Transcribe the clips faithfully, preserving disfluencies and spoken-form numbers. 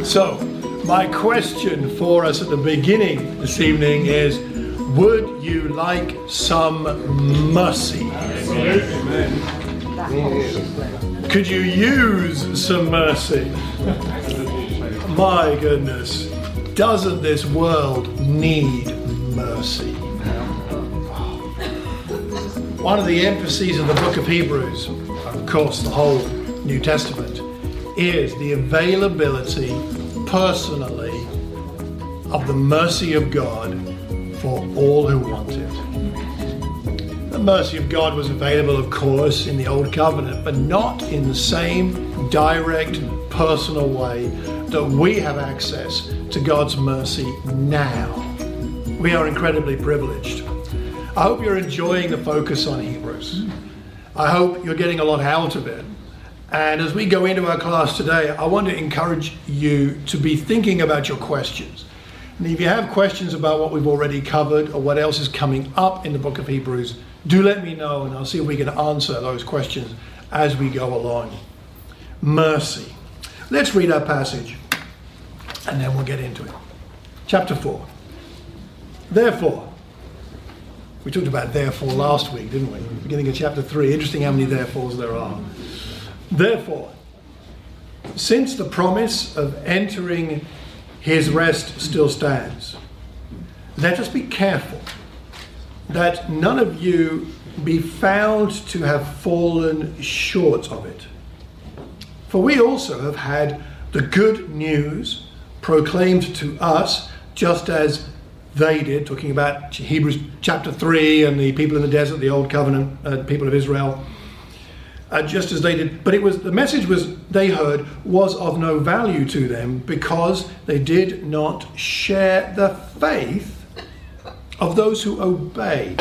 So, my question for us at the beginning this evening is, would you like some mercy? Amen. Could you use some mercy? My goodness, doesn't this world need mercy? One of the emphases of the book of Hebrews, of course the whole New Testament, is the availability personally of the mercy of God for all who want it. The mercy of God was available, of course, in the Old Covenant, but not in the same direct, personal way that we have access to God's mercy now. We are incredibly privileged. I hope you're enjoying the focus on Hebrews. I hope you're getting a lot out of it. And as we go into our class today, I want to encourage you to be thinking about your questions. And if you have questions about what we've already covered or what else is coming up in the book of Hebrews, do let me know and I'll see if we can answer those questions as we go along. Mercy. Let's read our passage and then we'll get into it. Chapter four. Therefore, we talked about therefore last week, didn't we? Beginning of chapter three. Interesting how many therefores there are. Therefore, since the promise of entering his rest still stands, let us be careful that none of you be found to have fallen short of it. For we also have had the good news proclaimed to us, just as they did, talking about Hebrews chapter three and the people in the desert, the old covenant uh, people of Israel, uh, just as they did. But it was the message was they heard was of no value to them because they did not share the faith of those who obeyed.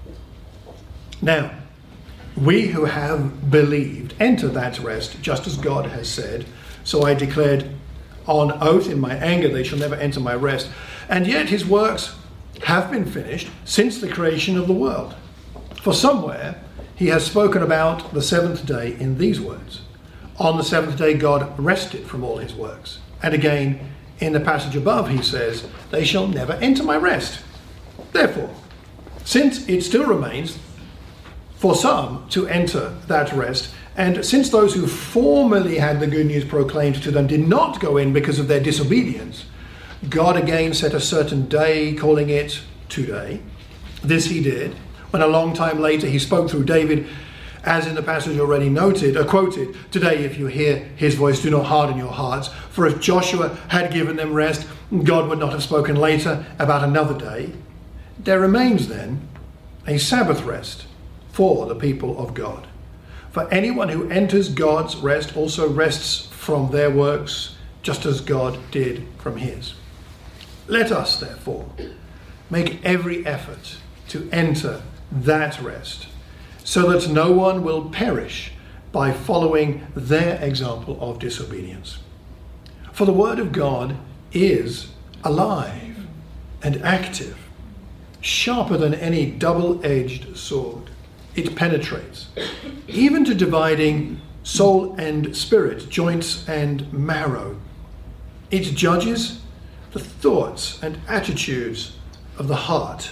Now, we who have believed enter that rest, just as God has said. So I declared on oath in my anger, they shall never enter my rest. And yet his works have been finished since the creation of the world. For somewhere he has spoken about the seventh day in these words. On the seventh day God rested from all his works. And again, in the passage above he says, they shall never enter my rest. Therefore, since it still remains for some to enter that rest, and since those who formerly had the good news proclaimed to them did not go in because of their disobedience, God again set a certain day, calling it today. This he did, when a long time later he spoke through David, as in the passage already noted, or quoted, today if you hear his voice, do not harden your hearts. For if Joshua had given them rest, God would not have spoken later about another day. There remains then a Sabbath rest for the people of God. For anyone who enters God's rest also rests from their works, just as God did from his. Let us, therefore, make every effort to enter that rest, so that no one will perish by following their example of disobedience. For the word of God is alive and active, sharper than any double-edged sword. It penetrates, even to dividing soul and spirit, joints and marrow. It judges the thoughts and attitudes of the heart.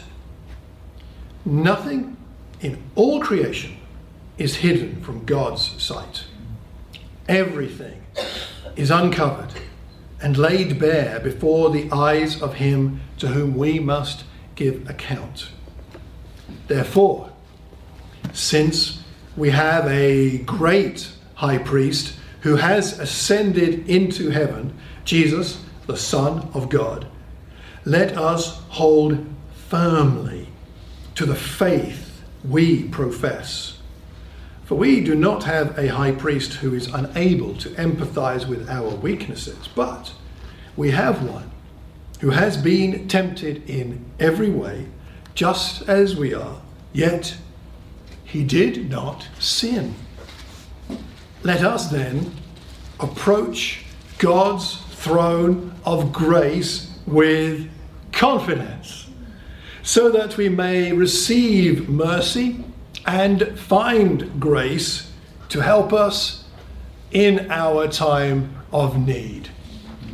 Nothing in all creation is hidden from God's sight. Everything is uncovered and laid bare before the eyes of him to whom we must give account. Therefore, since we have a great high priest who has ascended into heaven, Jesus, the Son of God, let us hold firmly to the faith we profess. For we do not have a high priest who is unable to empathize with our weaknesses, but we have one who has been tempted in every way, just as we are, yet he did not sin. Let us then approach God's throne of grace with confidence, so that we may receive mercy and find grace to help us in our time of need.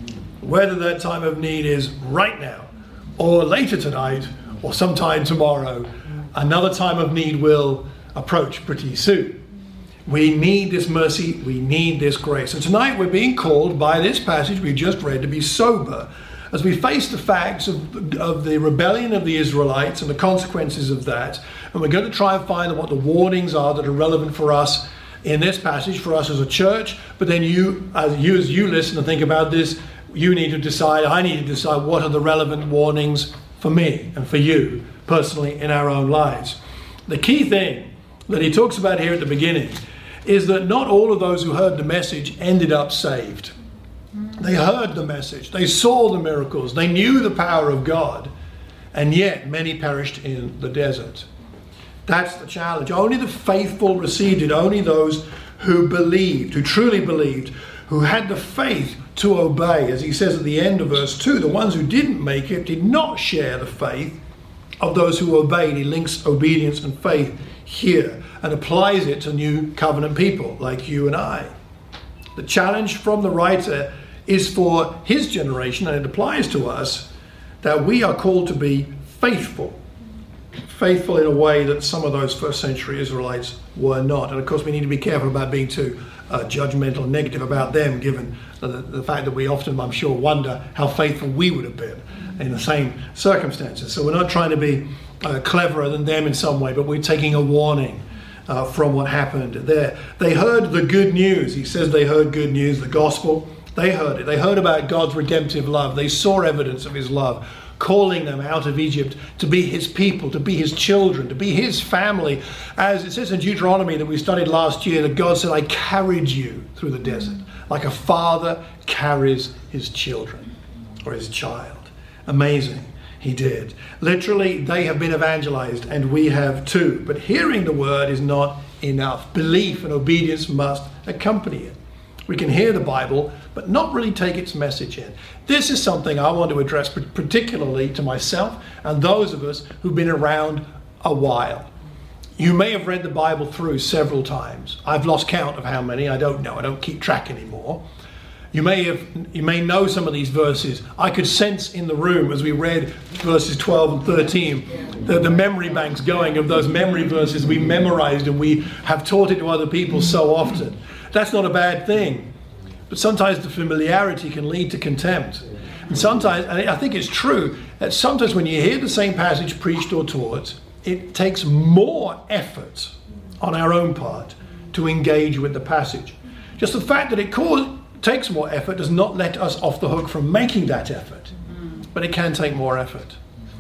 whether that time of need is right now, or later tonight, or sometime tomorrow, another time of need will approach pretty soon. We need this mercy, we need this grace. And tonight we're being called by this passage we just read to be sober as we face the facts of, of the rebellion of the Israelites and the consequences of that. And we're going to try and find what the warnings are that are relevant for us in this passage, for us as a church. But then you, as you, as you listen and think about this, you need to decide, I need to decide what are the relevant warnings for me and for you personally in our own lives. The key thing that he talks about here at the beginning is that not all of those who heard the message ended up saved. They heard the message, they saw the miracles, they knew the power of God, and yet many perished in the desert. That's the challenge. Only the faithful received it, only those who believed, who truly believed, who had the faith to obey. As he says at the end of verse two, the ones who didn't make it did not share the faith of those who obeyed. He links obedience and faith here and applies it to new covenant people like you and I. The challenge from the writer is for his generation, and it applies to us, that we are called to be faithful. Faithful in a way that some of those first century Israelites were not. And of course we need to be careful about being too uh, judgmental and negative about them, given the, the fact that we often, I'm sure, wonder how faithful we would have been in the same circumstances. So we're not trying to be uh, cleverer than them in some way, but we're taking a warning uh, from what happened there. They heard the good news. He says they heard good news, the gospel. They heard it. They heard about God's redemptive love. They saw evidence of his love, calling them out of Egypt to be his people, to be his children, to be his family. As it says in Deuteronomy that we studied last year, that God said, I carried you through the desert, like a father carries his children or his child. Amazing. He did. Literally, they have been evangelized, and we have too. But hearing the word is not enough. Belief and obedience must accompany it. We can hear the Bible, but not really take its message in. This is something I want to address particularly to myself and those of us who've been around a while. You may have read the Bible through several times. I've lost count of how many. I don't know. I don't keep track anymore. You may have, you may know some of these verses. I could sense in the room as we read verses twelve and thirteen, the, the memory banks going of those memory verses we memorized and we have taught it to other people so often. That's not a bad thing. But sometimes the familiarity can lead to contempt. And sometimes, and I think it's true, that sometimes when you hear the same passage preached or taught, it takes more effort on our own part to engage with the passage. Just the fact that it cause, takes more effort does not let us off the hook from making that effort. But it can take more effort.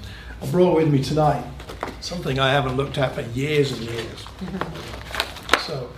I brought with me tonight something I haven't looked at for years and years. So,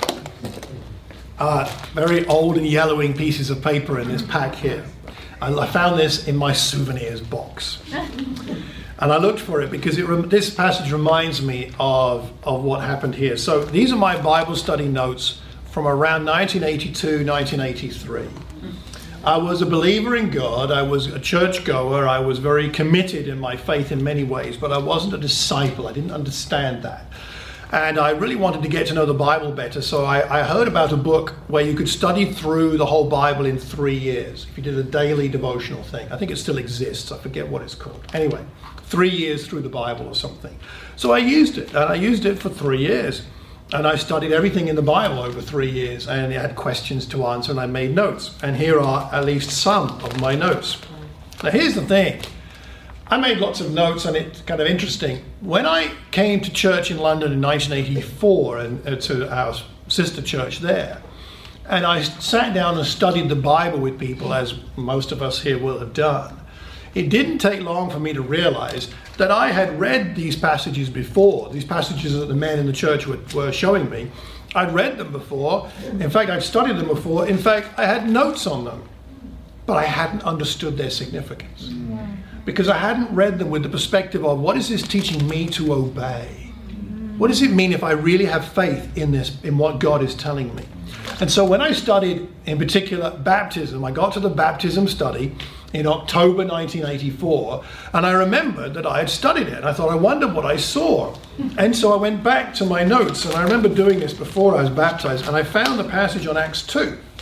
uh, very old and yellowing pieces of paper in this pack here. I found this in my souvenirs box. And I looked for it because it, this passage reminds me of, of what happened here. So these are my Bible study notes from around nineteen eighty-two, nineteen eighty-three. I was a believer in God. I was a churchgoer. I was very committed in my faith in many ways, but I wasn't a disciple. I didn't understand that. And I really wanted to get to know the Bible better, so I, I heard about a book where you could study through the whole Bible in three years. If you did a daily devotional thing. I think it still exists. I forget what it's called. Anyway, three years through the Bible or something. So I used it, and I used it for three years. And I studied everything in the Bible over three years, and I had questions to answer, and I made notes. And here are at least some of my notes. Now here's the thing. I made lots of notes, and it's kind of interesting. When I came to church in London in nineteen eighty-four, and uh, to our sister church there, and I sat down and studied the Bible with people, as most of us here will have done, it didn't take long for me to realize that I had read these passages before, these passages that the men in the church were, were showing me. I'd read them before. In fact, I'd studied them before. In fact, I had notes on them, but I hadn't understood their significance. Because I hadn't read them with the perspective of, what is this teaching me to obey? What does it mean if I really have faith in this, in what God is telling me? And so when I studied, in particular, baptism, I got to the baptism study in October nineteen eighty-four, and I remembered that I had studied it. And I thought, I wonder what I saw. And so I went back to my notes, and I remember doing this before I was baptized, and I found the passage on Acts two.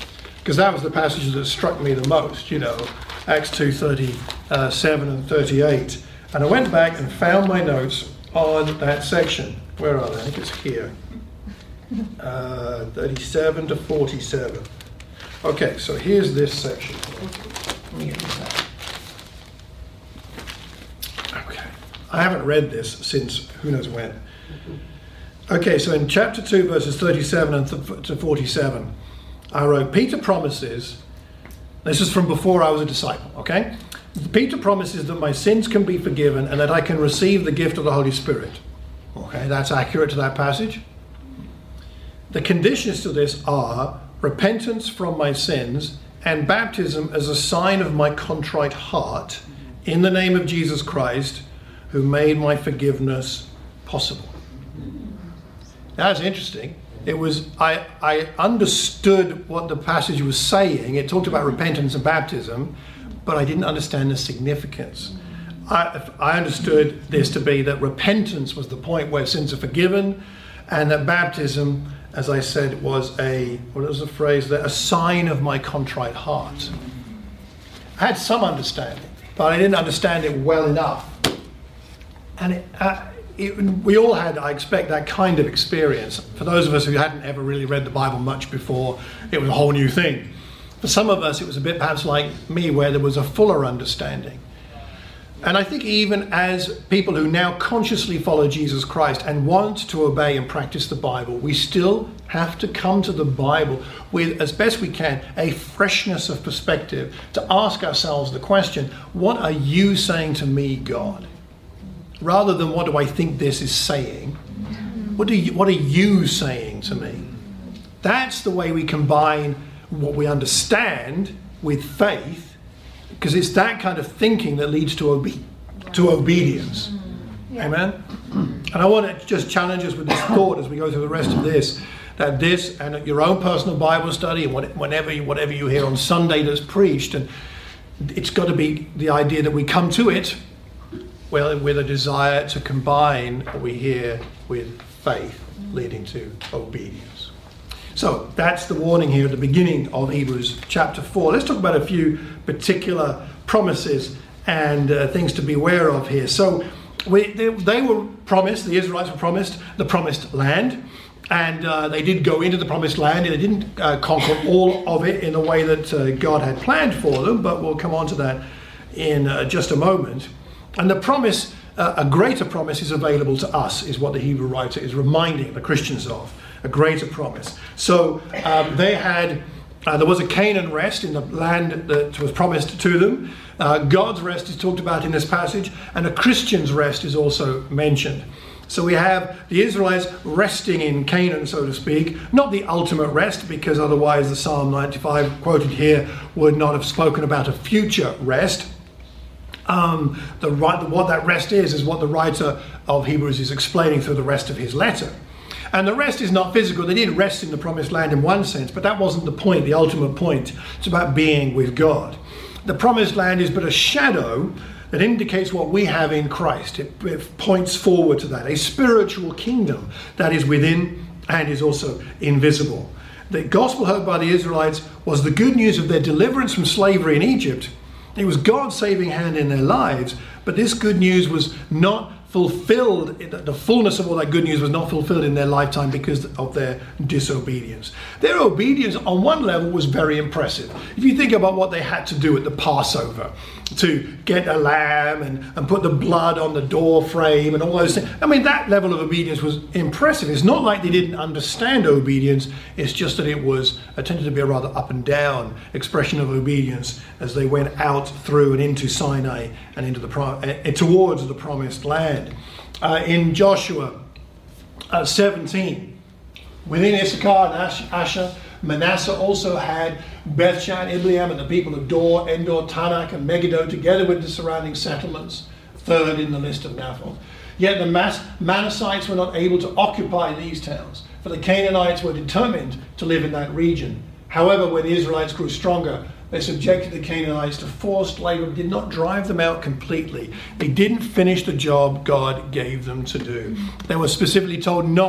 because that was the passage that struck me the most, you know, Acts two thirty-seven and thirty-eight. And I went back and found my notes on that section. Where are they? I think it's here. Uh, thirty-seven to forty-seven. Okay, so here's this section. Let me get this out. Okay. I haven't read this since who knows when. Okay, so in chapter two, verses thirty-seven and th- to forty-seven, I wrote, Peter promises, this is from before I was a disciple, okay? Peter promises that my sins can be forgiven and that I can receive the gift of the Holy Spirit. Okay, that's accurate to that passage. The conditions to this are repentance from my sins and baptism as a sign of my contrite heart in the name of Jesus Christ, who made my forgiveness possible. That's interesting. It was I, I understood what the passage was saying. It talked about repentance and baptism, but I didn't understand the significance. I, I understood this to be that repentance was the point where sins are forgiven, and that baptism, as I said, was a, what was the phrase there? A sign of my contrite heart. I had some understanding, but I didn't understand it well enough. And it, uh, it, we all had, I expect, that kind of experience. For those of us who hadn't ever really read the Bible much before, it was a whole new thing. For some of us, it was a bit perhaps like me, where there was a fuller understanding. And I think even as people who now consciously follow Jesus Christ and want to obey and practice the Bible, we still have to come to the Bible with, as best we can, a freshness of perspective to ask ourselves the question, what are you saying to me, God? Rather than what do I think this is saying, what, do you, what are you saying to me? That's the way we combine what we understand with faith, because it's that kind of thinking that leads to obe- to obedience. Yeah. Amen? And I want to just challenge us with this thought as we go through the rest of this, that this and your own personal Bible study and whenever you, whatever you hear on Sunday that's preached, and it's got to be the idea that we come to it well with a desire to combine what we hear with faith leading to obedience. So that's the warning here at the beginning of Hebrews chapter four. Let's talk about a few particular promises and uh, things to be aware of here. So we, they, they were promised, the Israelites were promised the promised land, and uh, they did go into the promised land. They didn't uh, conquer all of it in the way that uh, God had planned for them, but we'll come on to that in uh, just a moment. And the promise, uh, a greater promise is available to us, is what the Hebrew writer is reminding the Christians of. A greater promise. So um, they had, uh, there was a Canaan rest in the land that was promised to them. Uh, God's rest is talked about in this passage, and a Christian's rest is also mentioned. So we have the Israelites resting in Canaan, so to speak, not the ultimate rest, because otherwise the Psalm ninety-five quoted here would not have spoken about a future rest. Um, the, what that rest is, is what the writer of Hebrews is explaining through the rest of his letter. And the rest is not physical. They did rest in the promised land in one sense, but that wasn't the point, the ultimate point. It's about being with God. The promised land is but a shadow that indicates what we have in Christ. It, it points forward to that, a spiritual kingdom that is within and is also invisible. The gospel heard by the Israelites was the good news of their deliverance from slavery in Egypt. It was God's saving hand in their lives, but this good news was not fulfilled, the fullness of all that good news was not fulfilled in their lifetime because of their disobedience. Their obedience on one level was very impressive. If you think about what they had to do at the Passover, to get a lamb and, and put the blood on the door frame and all those things. I mean, that level of obedience was impressive. It's not like they didn't understand obedience. It's just that it was it tended to be a rather up and down expression of obedience as they went out through and into Sinai and into the uh, towards the promised land. Uh, in Joshua uh, seventeen, within Issachar and Asher, Manasseh also had Bethshan, Ibleam, and the people of Dor, Endor, Tanakh, and Megiddo, together with the surrounding settlements, third in the list of Naphtali. Yet the Mas- Manassites were not able to occupy these towns, for the Canaanites were determined to live in that region. However, when the Israelites grew stronger, they subjected the Canaanites to forced labor, did not drive them out completely. They didn't finish the job God gave them to do. They were specifically told not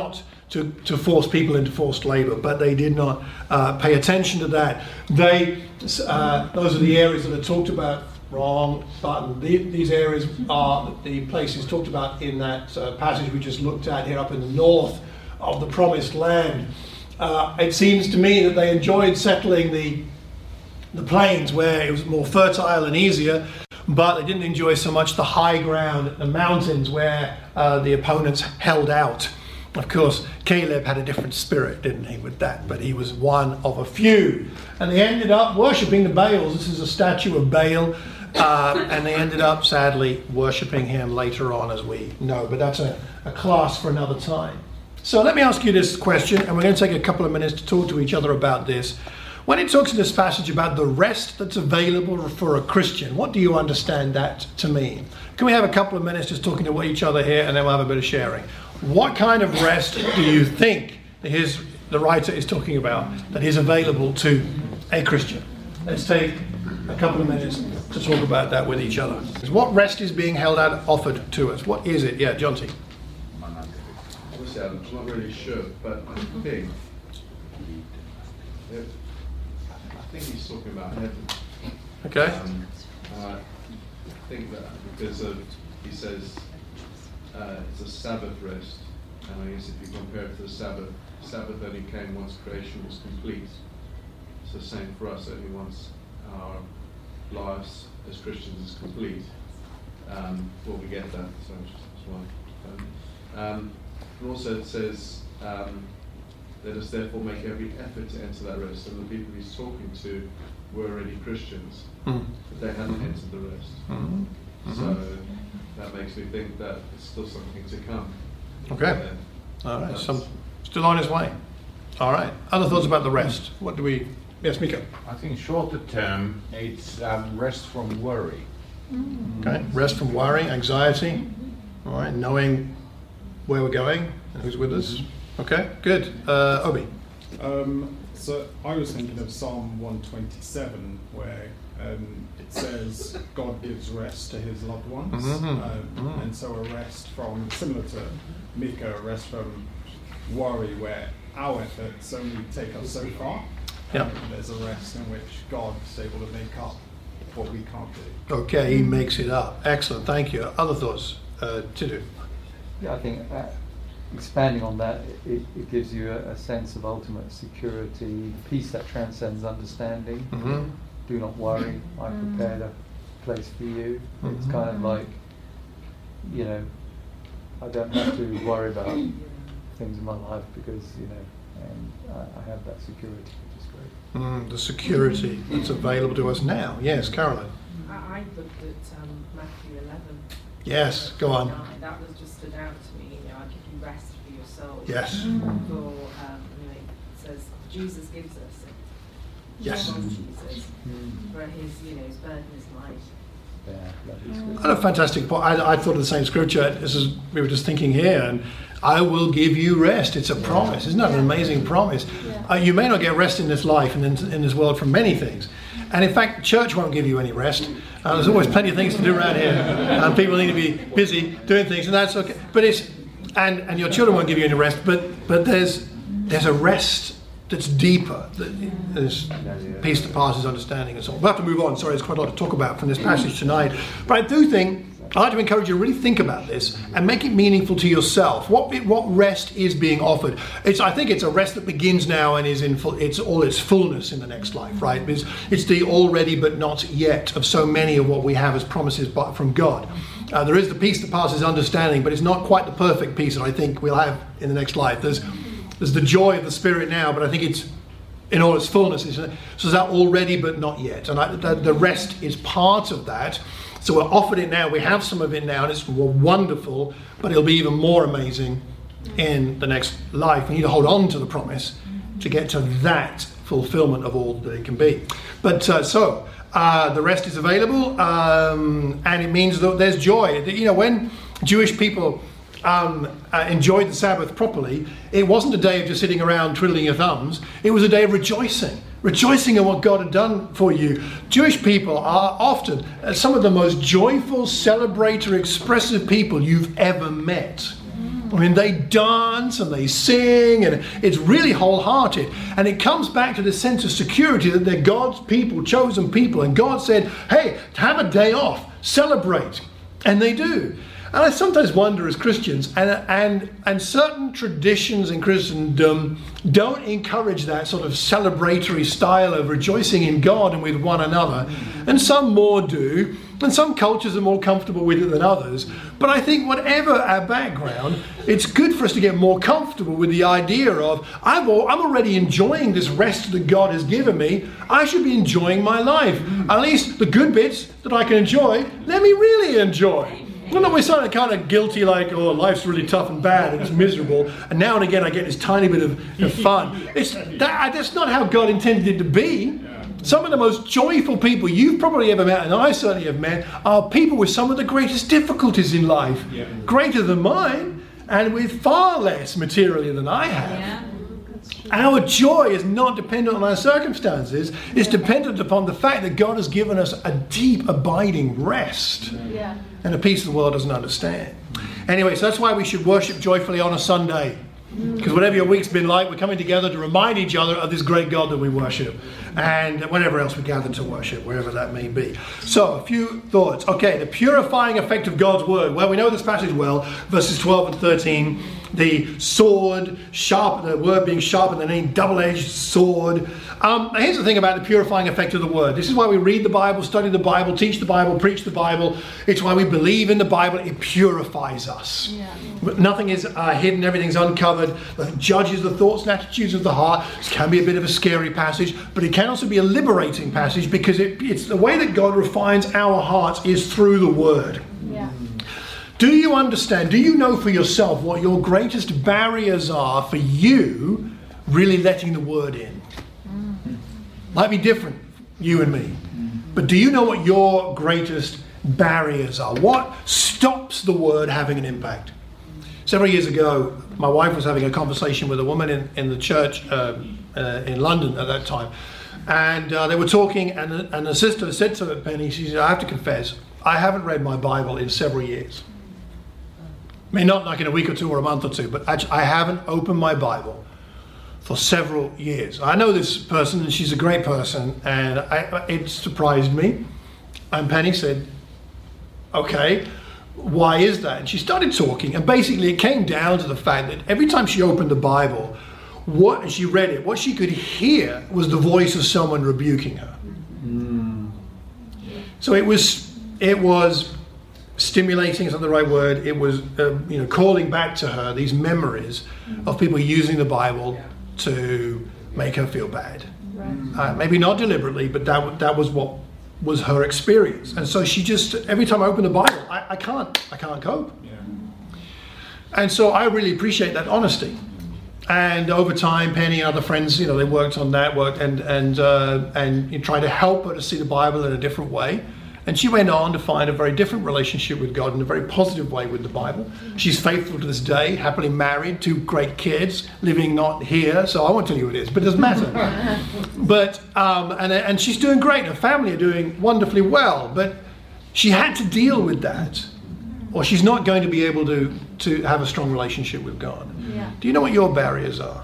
to, to force people into forced labor, but they did not uh, pay attention to that. They, uh, those are the areas that are talked about. Wrong button. The, these areas are the places talked about in that uh, passage we just looked at here up in the north of the promised land. Uh, it seems to me that they enjoyed settling the the plains where it was more fertile and easier, but they didn't enjoy so much the high ground, the mountains where uh, the opponents held out. Of course, Caleb had a different spirit, didn't he, with that, but he was one of a few. And they ended up worshipping the Baals. This is a statue of Baal. Uh, and they ended up, sadly, worshipping him later on, as we know. But that's a, a class for another time. So let me ask you this question, and we're going to take a couple of minutes to talk to each other about this. When it talks in this passage about the rest that's available for a Christian, what do you understand that to mean? Can we have a couple of minutes just talking to each other here, and then we'll have a bit of sharing? What kind of rest do you think his, the writer is talking about that is available to a Christian? Let's take a couple of minutes to talk about that with each other. What rest is being held out, offered to us? What is it? Yeah, John T. Obviously, I'm not really sure, but I think I think he's talking about heaven. Okay. Um, uh, I think that because of, he says uh, it's a Sabbath rest, and I guess if you compare it to the Sabbath, Sabbath only came once creation was complete. It's the same for us, only once our lives as Christians is complete. Um, well, we get that, so that's why. Um, and also it says, um, let us therefore make every effort to enter that rest. And the people he's talking to were already Christians, mm. but they hadn't entered the rest. Mm-hmm. So that makes me think that it's still something to come. Okay. All right. Some still on his way. All right. Other thoughts about the rest? What do we? Yes, Mika. I think shorter term, it's um, rest from worry. Okay. Rest from worry, anxiety. All right. Knowing where we're going and who's with us. Okay. Good. Uh, Obi. Um, so I was thinking of Psalm one twenty-seven, where um, it says God gives rest to his loved ones, Mm-hmm. um, Mm-hmm. and so a rest from, similar to Mika, a rest from worry, where our efforts only take us so far. Yeah. Um, there's a rest in which God's able to make up what we can't do. Okay, he makes it up. Excellent, thank you. Other thoughts? Uh, Tiddu. Yeah, I think uh, expanding on that, it, it gives you a, a sense of ultimate security, peace that transcends understanding. Mm-hmm. Do not worry, I've prepared a place for you. Mm-hmm. It's kind of like, you know, I don't have to worry about things in my life because, you know, and I, I have that security, which is great. Mm, the security that's available to us now. Yes, Caroline. I, I looked at um, Matthew eleven. Yes, go on. That was just stood out to me. You know, I give you rest for your soul. Yes. For um, you know, it says Jesus gives us it. Yes. From Jesus, for his, you know, his burden is light. Yeah, that is good. What a fantastic point. I, I thought of the same scripture. This is we were just thinking here, and I will give you rest. It's a promise. Isn't that an amazing promise? Yeah. Uh, you may not get rest in this life and in, in this world from many things. And in fact, church won't give you any rest. Uh, there's always plenty of things to do around here. And people need to be busy doing things, and that's okay. But it's and, and your children won't give you any rest, but but there's there's a rest that's deeper. There's peace that passes understanding and so on. We'll have to move on. Sorry, there's quite a lot to talk about from this passage tonight. But I do think I'd like to encourage you to really think about this and make it meaningful to yourself. What what rest is being offered? It's I think it's a rest that begins now and is in full, it's all its fullness in the next life, right? It's, it's the already but not yet of so many of what we have as promises from God. Uh, there is the peace that passes understanding, but it's not quite the perfect peace that I think we'll have in the next life. There's there's the joy of the Spirit now, but I think it's in all its fullness. It's, so it's that already but not yet, and I, the, the rest is part of that. So we're offered it now, we have some of it now, and it's wonderful, but it'll be even more amazing in the next life. We need to hold on to the promise to get to that fulfillment of all that it can be. But uh, so, uh, the rest is available, um, and it means that there's joy. You know, when Jewish people um, uh, enjoyed the Sabbath properly, it wasn't a day of just sitting around twiddling your thumbs, it was a day of rejoicing. Rejoicing in what God had done for you. Jewish people are often some of the most joyful, celebratory, expressive people you've ever met. I mean, they dance and they sing, and it's really wholehearted. And it comes back to this sense of security that they're God's people, chosen people. And God said, hey, have a day off, celebrate. And they do. And I sometimes wonder as Christians, and, and, and certain traditions in Christendom don't encourage that sort of celebratory style of rejoicing in God and with one another. And some more do. And some cultures are more comfortable with it than others. But I think whatever our background, it's good for us to get more comfortable with the idea of, I've all, I'm already enjoying this rest that God has given me. I should be enjoying my life. At least the good bits that I can enjoy, let me really enjoy. Well, no, we're sort of kind of guilty, like, oh, life's really tough and bad and it's miserable. And now and again I get this tiny bit of, of fun. It's, that, that's not how God intended it to be. Some of the most joyful people you've probably ever met, and I certainly have met, are people with some of the greatest difficulties in life. Yeah. Greater than mine, and with far less materially than I have. Yeah. Our joy is not dependent on our circumstances. It's dependent upon the fact that God has given us a deep, abiding rest. Yeah. And a peace the world doesn't understand. Anyway, so that's why we should worship joyfully on a Sunday. Because whatever your week's been like, we're coming together to remind each other of this great God that we worship. And whenever else we gather to worship, wherever that may be. So, a few thoughts. Okay, the purifying effect of God's word. Well, we know this passage well. Verses twelve and thirteen. The sword, sharp, the word being sharper than any double-edged sword. Um, here's the thing about the purifying effect of the word. This is why we read the Bible, study the Bible, teach the Bible, preach the Bible. It's why we believe in the Bible. It purifies us. Yeah. Nothing is uh, hidden. Everything's uncovered. It judges the thoughts and attitudes of the heart. It can be a bit of a scary passage, but it can also be a liberating passage because it, it's the way that God refines our hearts is through the word. Yeah. Do you understand, do you know for yourself what your greatest barriers are for you really letting the word in? Mm. Might be different, you and me. Mm. But do you know what your greatest barriers are? What stops the word having an impact? Several years ago, my wife was having a conversation with a woman in, in the church uh, uh, in London at that time. And uh, they were talking, and, and the sister said to Penny, she said, I have to confess, I haven't read my Bible in several years. I mean, not like in a week or two or a month or two, but actually, I haven't opened my Bible for several years. I know this person, and she's a great person, and I, it surprised me. And Penny said, okay, why is that? And she started talking, and basically it came down to the fact that every time she opened the Bible, what and she read it, what she could hear was the voice of someone rebuking her. Mm. So it was, it was stimulating, is not the right word. It was, uh, you know, calling back to her these memories of people using the Bible to make her feel bad. Right. Uh, maybe not deliberately, but that that was what was her experience. And so she just, every time I open the Bible, I, I can't, I can't cope. Yeah. And so I really appreciate that honesty. And over time, Penny and other friends, you know, they worked on that, worked and and uh, and you tried to help her to see the Bible in a different way. And she went on to find a very different relationship with God in a very positive way with the Bible. She's faithful to this day, happily married, two great kids, living not here, so I won't tell you who it is, but it doesn't matter. but um, and and she's doing great. Her family are doing wonderfully well, but she had to deal with that, or she's not going to be able to to have a strong relationship with God. Yeah. Do you know what your barriers are?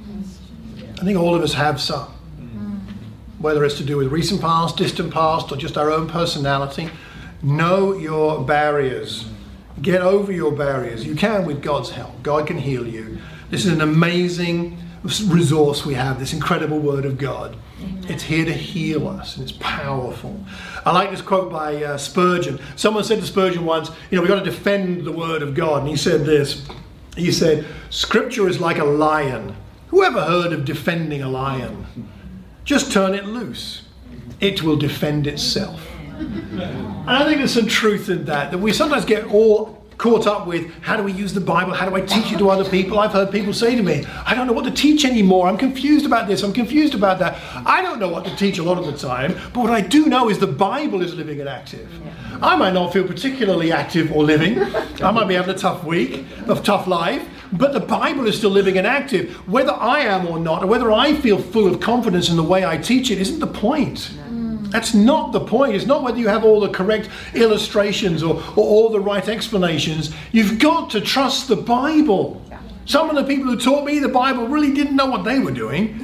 I think all of us have some. Whether it's to do with recent past, distant past, or just our own personality. Know your barriers. Get over your barriers. You can with God's help. God can heal you. This is an amazing resource we have, this incredible Word of God. Amen. It's here to heal us, and it's powerful. I like this quote by uh, Spurgeon. Someone said to Spurgeon once, you know, we've got to defend the Word of God. And he said this. He said, Scripture is like a lion. Who ever heard of defending a lion? Just turn it loose. It will defend itself. And I think there's some truth in that, that we sometimes get all caught up with, how do we use the Bible? How do I teach it to other people? I've heard people say to me, I don't know what to teach anymore. I'm confused about this. I'm confused about that. I don't know what to teach a lot of the time, but what I do know is the Bible is living and active. I might not feel particularly active or living. I might be having a tough week, a tough life. But the Bible is still living and active. Whether I am or not, or whether I feel full of confidence in the way I teach it, isn't the point. Mm. That's not the point. It's not whether you have all the correct illustrations or, or all the right explanations. You've got to trust the Bible. Some of the people who taught me the Bible really didn't know what they were doing.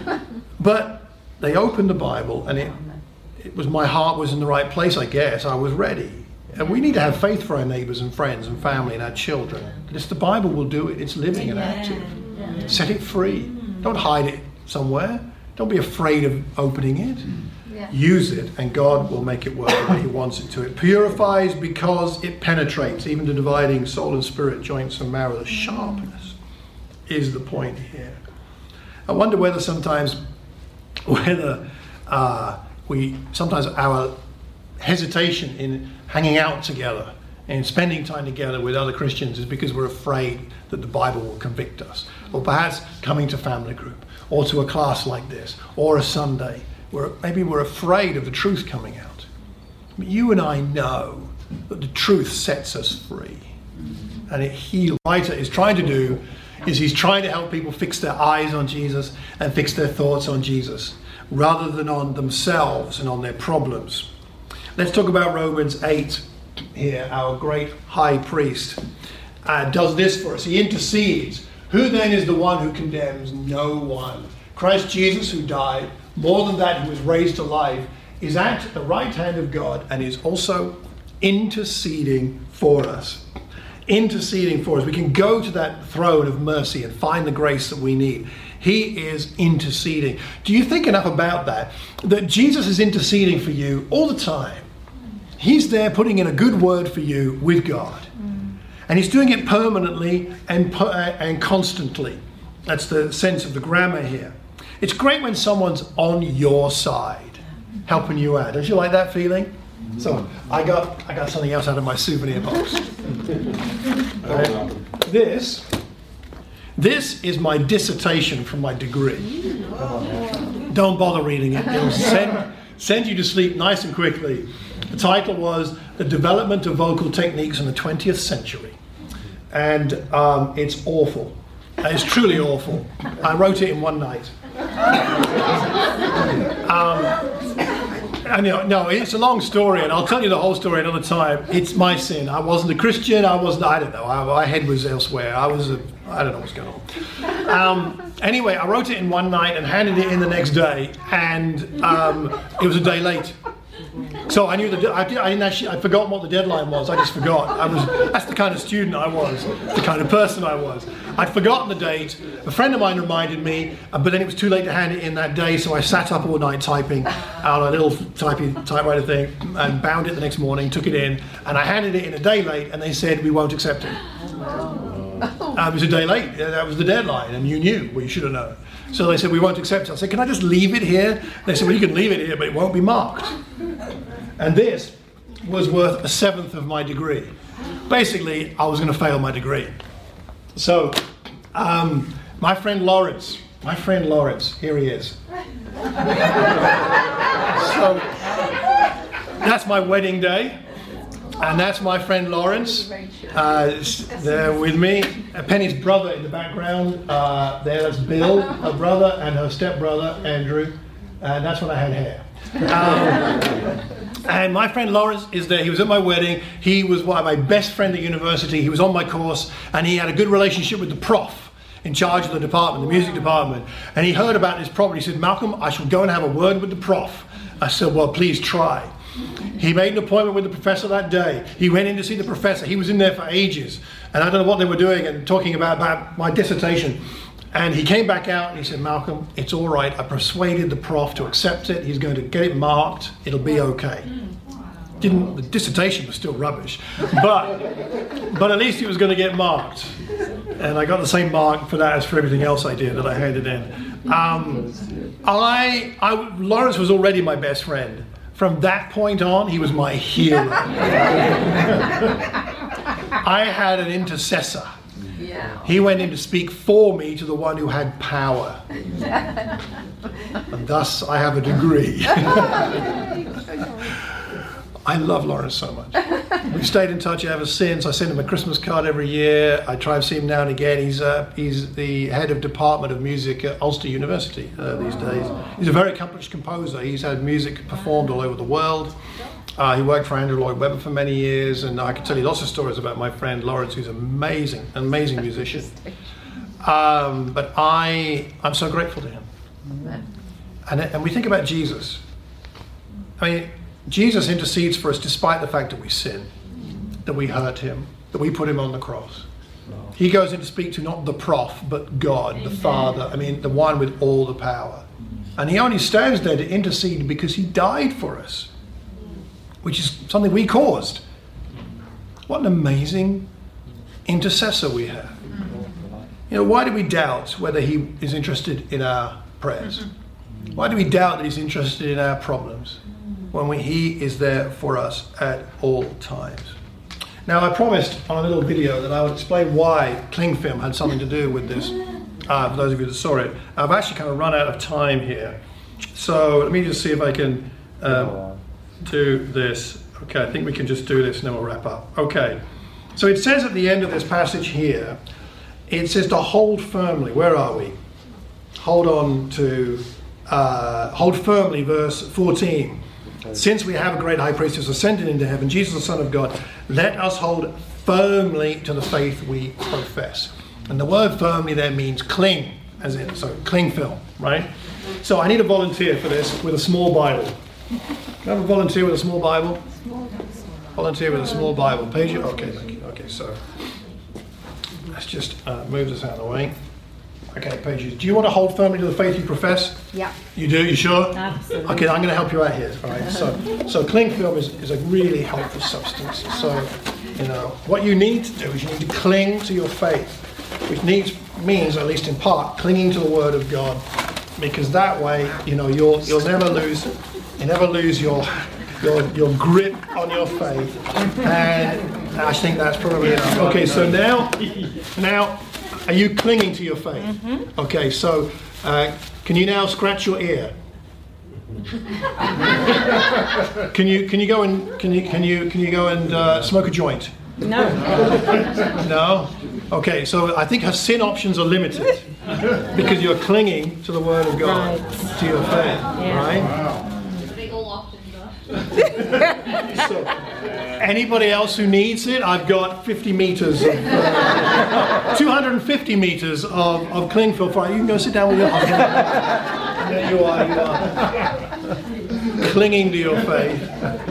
But they opened the Bible and it, it was, my heart was in the right place, I guess. I was ready. And we need to have faith for our neighbours and friends and family and our children. It's the Bible will do it. It's living and active. Set it free. Don't hide it somewhere. Don't be afraid of opening it. Yeah. Use it and God will make it work the way He wants it to. It purifies because it penetrates, even to dividing soul and spirit, joints and marrow. The sharpness is the point here. I wonder whether sometimes, whether uh, we, sometimes our hesitation in hanging out together and spending time together with other Christians is because we're afraid that the Bible will convict us. Or perhaps coming to family group, or to a class like this, or a Sunday. We're, maybe we're afraid of the truth coming out. But you and I know that the truth sets us free. And it heals. What the writer is trying to do is he's trying to help people fix their eyes on Jesus and fix their thoughts on Jesus, rather than on themselves and on their problems. Let's talk about Romans eight here. Our great high priest uh, does this for us. He intercedes. Who then is the one who condemns? No one. Christ Jesus, who died, more than that, who was raised to life, is at the right hand of God and is also interceding for us. Interceding for us. We can go to that throne of mercy and find the grace that we need. He is interceding. Do you think enough about that? That Jesus is interceding for you all the time. He's there putting in a good word for you with God. Mm. And He's doing it permanently and, and constantly. That's the sense of the grammar here. It's great when someone's on your side, helping you out. Don't you like that feeling? So I got I got something else out of my souvenir box. Right. This this is my dissertation from my degree. Don't bother reading it. It'll send send you to sleep nice and quickly. The title was The Development of Vocal Techniques in the twentieth Century. And um, it's awful. It's truly awful. I wrote it in one night. Um, and, you know, no, it's a long story, and I'll tell you the whole story another time. It's my sin. I wasn't a Christian. I wasn't, I don't know. I, my head was elsewhere. I was, a, I don't know what's going on. Um, anyway, I wrote it in one night and handed it in the next day, and um, it was a day late. So I knew the I, did, I didn't actually I forgot what the deadline was. I just forgot. I was that's the kind of student I was, the kind of person I was. I'd forgotten the date. A friend of mine reminded me, but then it was too late to hand it in that day. So I sat up all night typing on a little typing typewriter thing and bound it the next morning. Took it in and I handed it in a day late, and they said we won't accept it. Uh, it was a day late. That was the deadline, and you knew. Well, you should have known. So they said we won't accept it. I said, can I just leave it here? They said, well, you can leave it here, but it won't be marked. And this was worth a seventh of my degree. Basically, I was going to fail my degree. So, um, my friend Lawrence, my friend Lawrence, here he is. So, that's my wedding day. And that's my friend Lawrence, uh, there with me. Penny's brother in the background. Uh, there's Bill, her brother, and her stepbrother, Andrew. And that's when I had hair. Um, and my friend Lawrence is there. He was at my wedding. He was one of my best friend at university. He was on my course, and he had a good relationship with the prof in charge of the department, the music department. And he heard about this problem. He said, Malcolm, I shall go and have a word with the prof. I said, well, please try. He made an appointment with the professor that day. He went in to see the professor. He was in there for ages. And I don't know what they were doing and talking about, about my dissertation. And he came back out and he said, Malcolm, it's all right. I persuaded the prof to accept it. He's going to get it marked. It'll be okay. Didn't, the dissertation was still rubbish. But, but at least it was going to get marked. And I got the same mark for that as for everything else I did that I handed in. Um, I, I, Lawrence was already my best friend. From that point on, he was my hero. I had an intercessor. Yeah. He went in to speak for me to the one who had power. And thus I have a degree. I love Lawrence so much. We've stayed in touch ever since. I send him a Christmas card every year. I try and see him now and again. He's uh, he's the head of Department of Music at Ulster University uh, these days. He's a very accomplished composer. He's had music performed all over the world. Uh, he worked for Andrew Lloyd Webber for many years, and I can tell you lots of stories about my friend Lawrence, who's an amazing, amazing musician. Um, but I, I'm so grateful to him. And, and we think about Jesus. I mean, Jesus intercedes for us despite the fact that we sin, that we hurt him, that we put him on the cross. He goes in to speak to not the prof, but God, the Father, I mean, the one with all the power. And he only stands there to intercede because he died for us, which is something we caused. What an amazing intercessor we have. You know, why do we doubt whether he is interested in our prayers? Why do we doubt that he's interested in our problems when we, he is there for us at all times? Now, I promised on a little video that I would explain why cling film had something to do with this, uh, for those of you that saw it. I've actually kind of run out of time here. So let me just see if I can um, do this. Okay, I think we can just do this and then we'll wrap up. Okay, so it says at the end of this passage here, it says to hold firmly. Where are we? Hold on to, uh, hold firmly, verse fourteen. Since we have a great high priest who's ascended into heaven, Jesus the Son of God, let us hold firmly to the faith we profess. And the word firmly there means cling, as in, so cling film, right? So I need a volunteer for this with a small Bible. Can I have a volunteer with a small Bible? Volunteer with a small Bible. Page, okay, thank you. Okay, so let's just uh, move this out of the way. Okay, Paige, do you want to hold firmly to the faith you profess? Yeah. You do? You sure? Absolutely. Okay, I'm going to help you out here. All right. So, so cling film is, is a really helpful substance. So, you know, what you need to do is you need to cling to your faith, which needs means, at least in part, clinging to the Word of God, because that way, you know, you'll you'll never lose, you never lose your your your grip on your faith. And I think that's probably enough. Okay, so now, now. Are you clinging to your faith? Mm-hmm. Okay, so uh, can you now scratch your ear? can you can you go and can you can you can you go and uh, smoke a joint? No. No. Okay, so I think her sin options are limited because you're clinging to the Word of God, right. to your faith, yeah. right? Wow. So, anybody else who needs it, I've got fifty meters, of, uh, two hundred fifty meters of, of cling film for you. You can go sit down with your husband. There you are, you are. Clinging to your faith.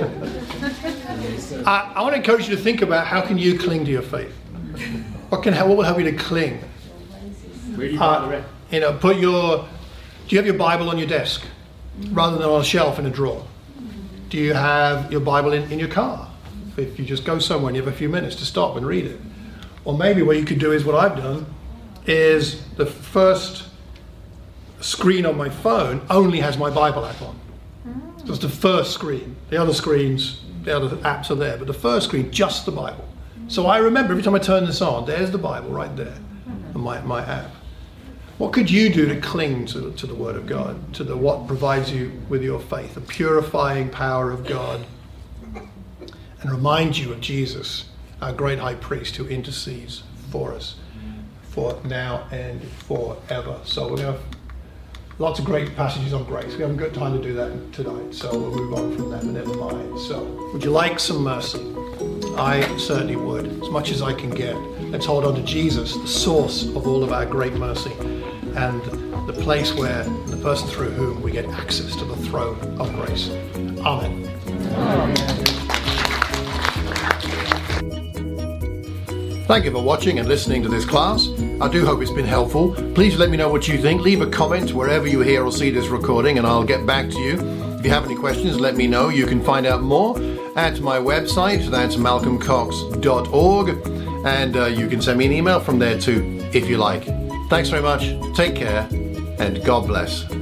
I, I want to encourage you to think about how can you cling to your faith. What can what will help you to cling? Where do you uh, the You know, put your. Do you have your Bible on your desk rather than on a shelf in a drawer? Do you have your Bible in, in your car? If you just go somewhere and you have a few minutes to stop and read it. Or maybe what you could do is what I've done, is the first screen on my phone only has my Bible app on. Just the first screen. The other screens, the other apps are there, but the first screen, just the Bible. So I remember every time I turn this on, there's the Bible right there, on my, my app. What could you do to cling to, to the Word of God, to the what provides you with your faith, the purifying power of God, and remind you of Jesus, our great high priest who intercedes for us, for now and forever. So we're going to have lots of great passages on grace. We haven't got time to do that tonight, so we'll move on from that, but never mind. So, would you like some mercy? I certainly would, as much as I can get. Let's hold on to Jesus, the source of all of our great mercy, and the place where, the person through whom we get access to the throne of grace. Amen. Amen. Thank you for watching and listening to this class. I do hope it's been helpful. Please let me know what you think. Leave a comment wherever you hear or see this recording and I'll get back to you. If you have any questions, let me know. You can find out more at my website. That's malcolm cox dot org. And uh, you can send me an email from there too, if you like. Thanks very much. Take care and God bless.